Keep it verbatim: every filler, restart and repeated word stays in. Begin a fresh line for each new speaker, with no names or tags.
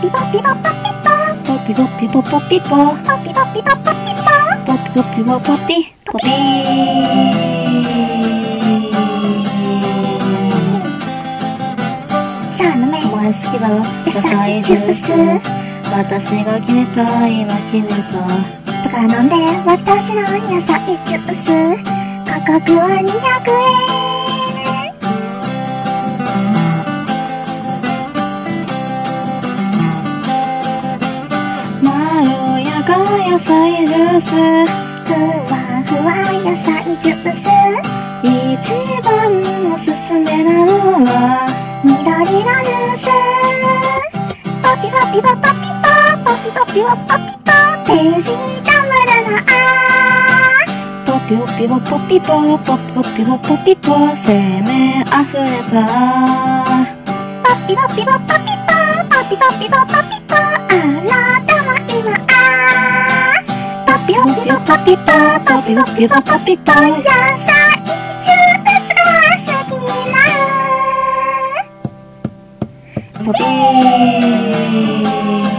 ピポピポポピポピポピポポピポポピポピポポピポポピポピポポピポピさあ飲めお前好きだろ野菜ジュース私が決めた今決めただから飲んで私の野菜ジュース価格はにひゃくえん野菜ジュースふわふわ野菜ジュース一番おすすめなのは緑のジュースポピポピポポピポポピポピポポピポページたまらなポピポピポポピポポピポピポポピポ生命あふれたポピポピポポピポポピポピポポピポあなたも今ポピポピポピポポピポピポポピポ野菜ジュースが好きになるポピー